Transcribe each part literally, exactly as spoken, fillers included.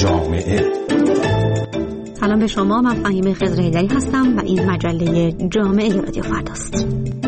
جامعه. سلام به شما، من فهیم خضرحیدری هستم و این مجله جامعه رادیو فرداست.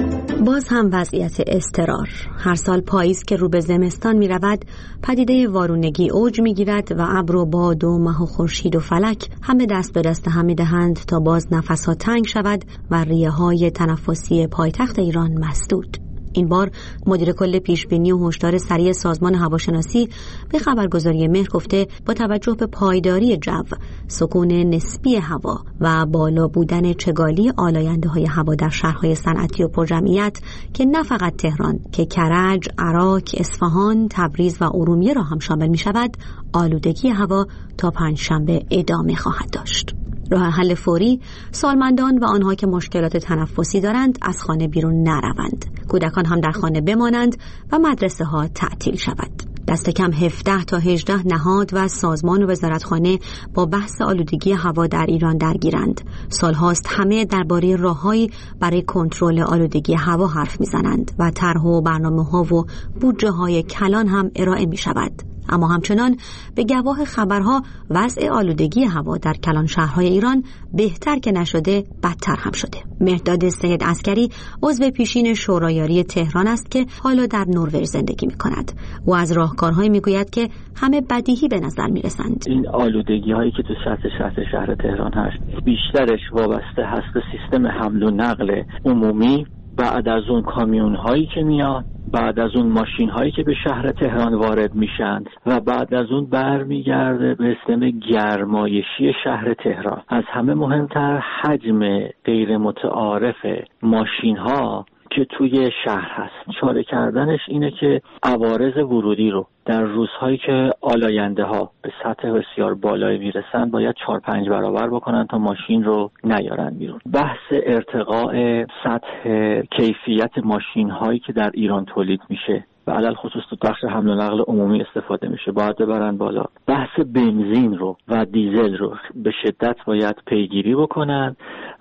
باز هم وضعیت اضطرار. هر سال پاییز که رو به زمستان می رود، پدیده وارونگی اوج می گیرد و ابر و باد و مه و خورشید و فلک همه دست به دست هم می دهند تا باز نفسها تنگ شود و ریه های تنفسی پایتخت ایران مسدود. این بار مدیر کل پیشبینی و هشدار سریع سازمان هواشناسی به خبرگزاری مهر گفته با توجه به پایداری جو، سکون نسبی هوا و بالا بودن چگالی آلاینده‌های هوا در شهرهای صنعتی و پرجمعیت که نه فقط تهران که کرج، عراق، اصفهان، تبریز و ارومیه را هم شامل می شود، آلودگی هوا تا پنجشنبه ادامه خواهد داشت. راه حل فوری: سالمندان و آنها که مشکلات تنفسی دارند از خانه بیرون نروند، کودکان هم در خانه بمانند و مدرسه ها تعطیل شود. دست کم هفده تا هجده نهاد و سازمان و وزارتخانه با بحث آلودگی هوا در ایران درگیرند. سالهاست همه درباره راههایی برای کنترل آلودگی هوا حرف میزنند و طرح و برنامه‌ها و بودجه‌های کلان هم ارائه می‌شود. اما همچنان به گواه خبرها وضع آلودگی هوا در کلان شهرهای ایران بهتر که نشده بدتر هم شده. مهرداد سید عسکری عضو پیشین شورایاری تهران است که حالا در نروژ زندگی می کند. او از راهکارهایی می گوید که همه بدیهی به نظر می رسند. این آلودگی هایی که تو سطح شهر شهر تهران هست بیشترش وابسته هست به سیستم حمل و نقل عمومی، بعد از اون کامیون هایی که میاد، بعد از اون ماشین هایی که به شهر تهران وارد میشن و بعد از اون برمیگرده به سیستم گرمایشی شهر تهران. از همه مهمتر حجم غیر متعارف ماشین ها که توی شهر هست. چاره کردنش اینه که عوارض ورودی رو در روزهایی که آلاینده ها به سطح بسیار بالایی میرسن باید چهار پنج برابر بکنن تا ماشین رو نیارن بیرون. بحث ارتقاء سطح کیفیت ماشین هایی که در ایران تولید میشه و علل خصوص تو بخش حمل و نقل عمومی استفاده میشه باید ببرن بالا. بحث بنزین رو و دیزل رو به شدت باید پیگیری بکنن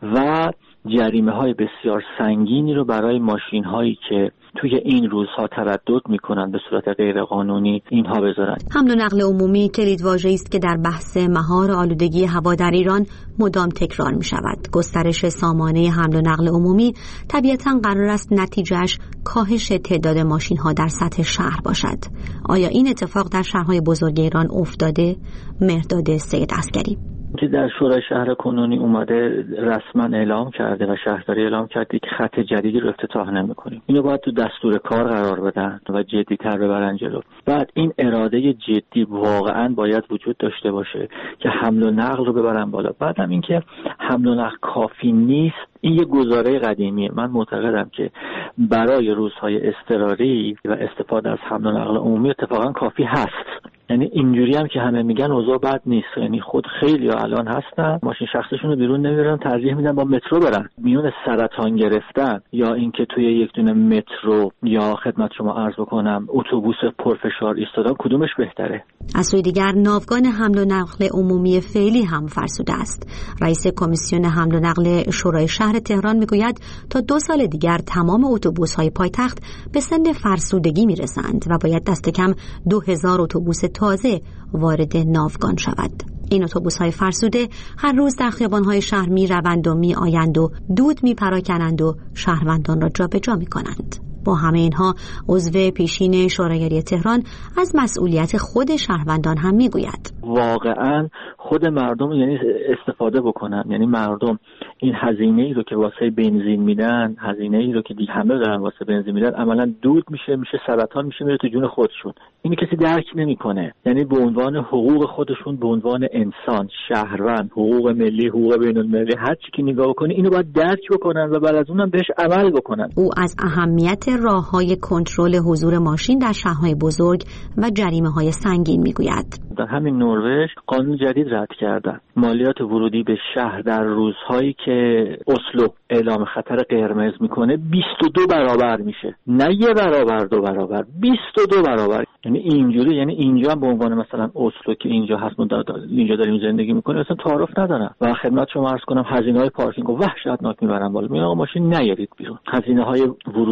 و جریمه های بسیار سنگینی رو برای ماشین هایی که توی این روزها تردد میکنن به صورت غیر قانونی اینها بذارن. حمل و نقل عمومی کلیدواژه‌ای است که در بحث مهار آلودگی هوا در ایران مدام تکرار می شود. گسترش سامانه حمل و نقل عمومی طبیعتاً قرار است نتیجهش کاهش تعداد ماشین ها در سطح شهر باشد. آیا این اتفاق در شهرهای بزرگ ایران افتاده؟ مهرداد سید عسکری که در شورای شهر کنونی اومده رسما اعلام کرده و شهرداری اعلام کرده که خط جدیدی رو افتتاح نمی‌کنیم. اینو باید تو دستور کار قرار بدن و جدی‌تر ببرن جلو. بعد این اراده جدی واقعا باید وجود داشته باشه که حمل و نقل رو ببرن بالا. بعدم اینکه حمل و نقل کافی نیست، این یه گزاره قدیمیه. من معتقدم که برای روزهای اضطراری و استفاده از حمل و نقل عمومی اتفاقا کافی هست. یعنی اینجوری هم که همه میگن اوضاع بد نیست. یعنی خود خیلی ها الان هستن ماشین شخصیشون رو بیرون نمیبرن، ترجیح میدن با مترو برن. میون سرطان گرفتن یا اینکه توی یک دونه مترو یا خدمت شما عرض بکنم اتوبوس پرفشار ایستادن کدومش بهتره؟ از سوی دیگر ناوگان حمل و نقل عمومی فعلی هم فرسوده است. رئیس کمیسیون حمل و نقل شورای شهر تهران میگوید تا دو سال دیگر تمام اتوبوس‌های پایتخت به سن فرسودگی میرسند و باید دست کم دو هزار اتوبوس تازه وارد ناوگان شود. این اتوبوس‌های فرسوده هر روز در خیابان‌های شهر می‌روند و می‌آیند و دود می‌پراکنند و شهروندان را جابجا می‌کنند. با همه اینها عضو پیشین شورایگری تهران از مسئولیت خود شهروندان هم میگوید. واقعا خود مردم یعنی استفاده بکنن، یعنی مردم این هزینه ای رو که واسه بنزین میدن، هزینه ای رو که دیگه همه دارن واسه بنزین میدن، عملا دود میشه، میشه سرطان، میشه میره تو جون خودشون. اینو کسی درک نمیکنه. یعنی به عنوان حقوق خودشون، به عنوان انسان، شهروند، حقوق ملی، حقوق بین المللی، هر چی که نگاه کنی اینو باید درک بکنن و بعد از اونم بهش عمل بکنن. او از اهمیت راه‌های کنترل حضور ماشین در شهرهای بزرگ و جریمه‌های سنگین میگوید. در همین نروژ قانون جدید رد کردن. مالیات ورودی به شهر در روزهایی که اسلو اعلام خطر قرمز میکنه بیست و دو برابر میشه. نه یه برابر، دو برابر، بیست و دو برابر. یعنی اینجوری، یعنی اینجا هم به عنوان مثلا اسلو که اینجا هست، اینجا داریم زندگی میکنیم، اصلا تعارف ندارم. و خدمت شما عرض کنم هزینه‌های پارکینگ رو وحشتناک میبرن بالا. میگن آقا ماشین نیارید بیرون. هزینه‌های ورود و خروج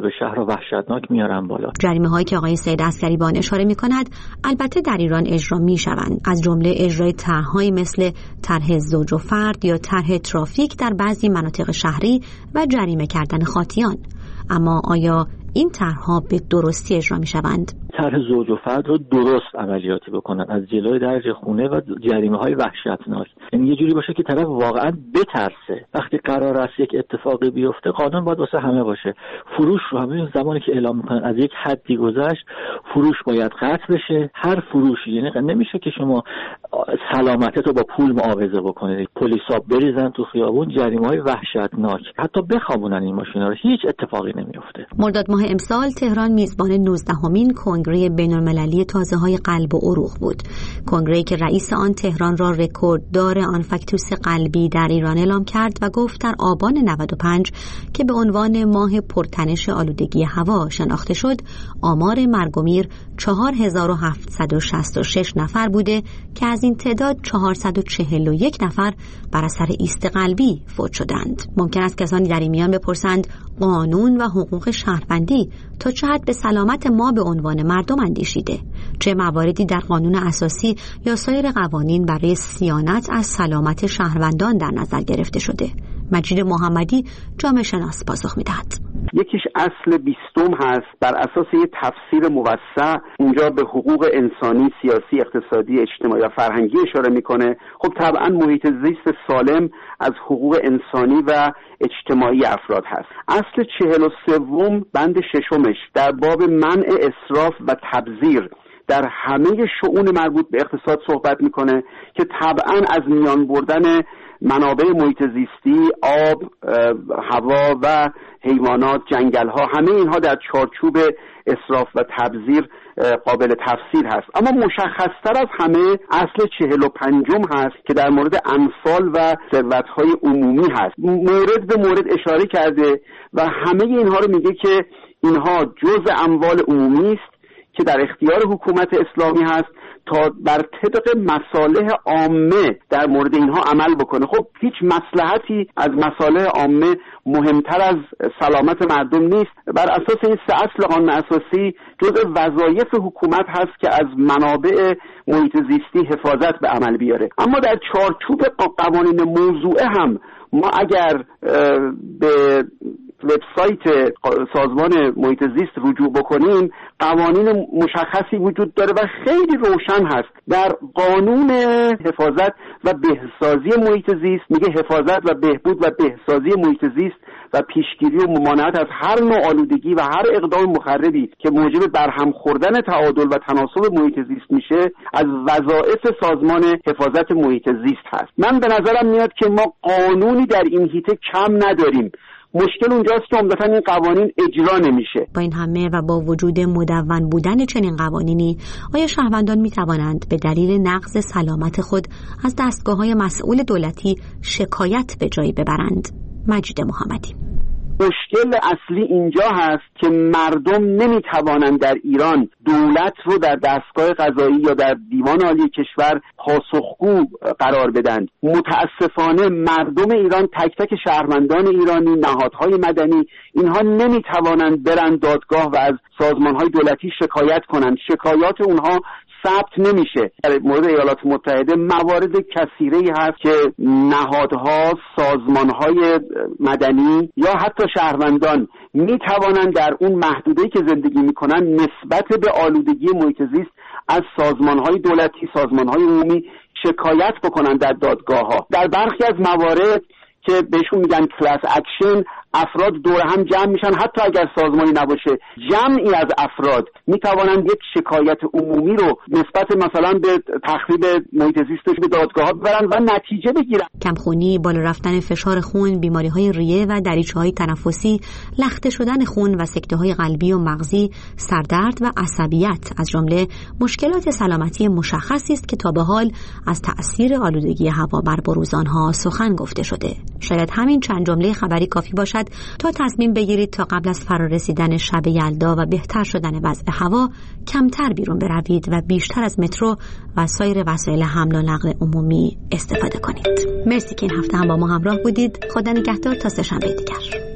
به شهر رو وحشتناک میارن بالا. جریمه هایی که آقای سید عسکریبان اشاره می‌کند البته در ایران اجرا می‌شوند، از جمله اجرای طرح‌هایی مثل طرح زوج و فرد یا طرح ترافیک در بعضی مناطق شهری و جریمه کردن خاطیان. اما آیا این طرح‌ها به درستی اجرا می‌شوند؟ طرح زوج و فرد رو درست عملیاتی بکنن، از جلوی درج خونه و جریمه‌های وحشتناک. یعنی یه جوری باشه که طرف واقعا بترسه. وقتی قرار است یک اتفاقی بیفته، قانون باید واسه همه باشه. فروش رو همین زمانی که اعلام میکنن از یک حدی گذشت، فروش باید قطع بشه. هر فروشی، یعنی نمیشه که شما سلامتت رو با پول معاوضه بکنید. پلیسا بریزن تو خیابون، جریمه‌های وحشتناک، حتی بخوابونن این ماشینا رو، هیچ اتفاقی نمیفته. مرداد ماه امسال تهران میزبان نوزدهمین کنگره بین‌المللی تازه‌های قلب و عروق بود. کنگره‌ای که رئیس آن تهران را رکورددار آنفاکتوس قلبی در ایران اعلام کرد و گفت در آبان نود و پنج که به عنوان ماه پرتنش آلودگی هوا شناخته شد، آمار مرگ و میر چهار هزار و هفتصد و شصت و شش نفر بوده که از این تعداد چهارصد و چهل و یک نفر بر اثر ایست قلبی فوت شدند. ممکن است کسانی در این میان بپرسند قانون و حقوق شهروندی تا چه حد به سلامت ما به عنوان مردم اندیشیده؟ چه مواردی در قانون اساسی یا سایر قوانین برای صیانت از سلامت شهروندان در نظر گرفته شده؟ مجید محمدی جامعه شناس پاسخ می‌دهد. یکیش اصل بیستم هست، بر اساس یه تفسیر موسع اونجا به حقوق انسانی، سیاسی، اقتصادی، اجتماعی و فرهنگی اشاره میکنه. خب طبعا محیط زیست سالم از حقوق انسانی و اجتماعی افراد هست. اصل چهل و سوم بند ششمش در باب منع اسراف و تبذیر در همه شؤون مربوط به اقتصاد صحبت میکنه که طبعا از میان بردن منابع محیط زیستی، آب، هوا و حیوانات، جنگل ها، همه اینها در چارچوب اسراف و تبذیر قابل تفسیر هست. اما مشخصتر از همه اصل چهل و پنجم هست که در مورد انفال و ثروت‌های عمومی هست. مورد به مورد اشاره کرده و همه اینها رو میگه که اینها جزء اموال عمومی است که در اختیار حکومت اسلامی هست تا بر طبق مصالح عامه در مورد اینها عمل بکنه. خب هیچ مصلحتی از مصالح عامه مهمتر از سلامت مردم نیست. بر اساس این سه اصل قانون اساسی جزء وظایف حکومت هست که از منابع محیط زیستی حفاظت به عمل بیاره. اما در چارچوب قوانین موضوعه هم ما اگر به وبسایت سازمان محیط زیست رجوع بکنیم، قوانین مشخصی وجود داره و خیلی روشن هست. در قانون حفاظت و بهسازی محیط زیست میگه حفاظت و بهبود و بهسازی محیط زیست و پیشگیری و ممانعت از هر نوع آلودگی و هر اقدام مخربی که موجب برهم خوردن تعادل و تناسب محیط زیست میشه از وظایف سازمان حفاظت محیط زیست هست. من به نظرم میاد که ما قانونی در این حیطه کم نداریم. مشکل اونجاست که عمدتاً این قوانین اجرا نمیشه. با این همه و با وجود مدون بودن چنین قوانینی، آیا شهروندان میتوانند به دلیل نقض سلامت خود از دستگاه‌های مسئول دولتی شکایت به جایی ببرند؟ مجید محمدی. مشکل اصلی اینجا هست که مردم نمیتوانند در ایران دولت رو در دستگاه قضایی یا در دیوان عالی کشور پاسخگو قرار بدن. متاسفانه مردم ایران، تک تک شهروندان ایرانی، نهادهای مدنی، اینها نمیتوانند برن دادگاه و از سازمانهای دولتی شکایت کنند. شکایات اونها ثبت نمیشه. در مورد ایالات متحده موارد کثیره‌ای هست که نهادها، سازمانهای مدنی یا حتی شهروندان میتوانند در اون محدوده‌ای که زندگی میکنن نسبت به آلودگی محیط زیست از سازمانهای دولتی، سازمانهای عمومی شکایت بکنن در دادگاه‌ها. در برخی از موارد که بهشون میگن کلاس اکشن، افراد دور هم جمع میشن، حتی اگر سازمانی نباشه جمعی از افراد میتوانند یک شکایت عمومی رو نسبت مثلا به تخریب محیط زیست به دادگاه ببرن و نتیجه بگیرن. کمخونی، بالا رفتن فشار خون، بیماری‌های ریه و دریچه‌های تنفسی، لخته شدن خون و سکته‌های قلبی و مغزی، سردرد و عصبیت از جمله مشکلات سلامتی مشخصی است که تا به حال از تأثیر آلودگی هوا بر بروز آنها سخن گفته شده. شاید همین چند جمله خبری کافی باشد تا تصمیم بگیرید تا قبل از فرارسیدن شب یلدا و بهتر شدن وضع هوا کمتر بیرون بروید و بیشتر از مترو و سایر وسایل حمل و نقل عمومی استفاده کنید. مرسی که این هفته هم با ما همراه بودید. خدا نگهدار تا سه شنبه دیگر.